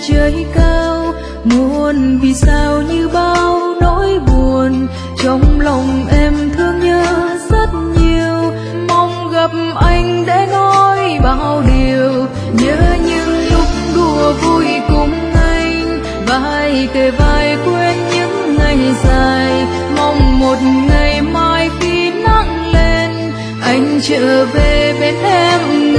trời cao. Muôn vì sao như bao nỗi buồn, trong lòng em thương nhớ rất nhiều. Mong gặp anh để nói bao điều, nhớ những lúc đùa vui cùng anh, vai kề vai quên những ngày dài. Mong một ngày mai khi nắng lên, anh trở về bên em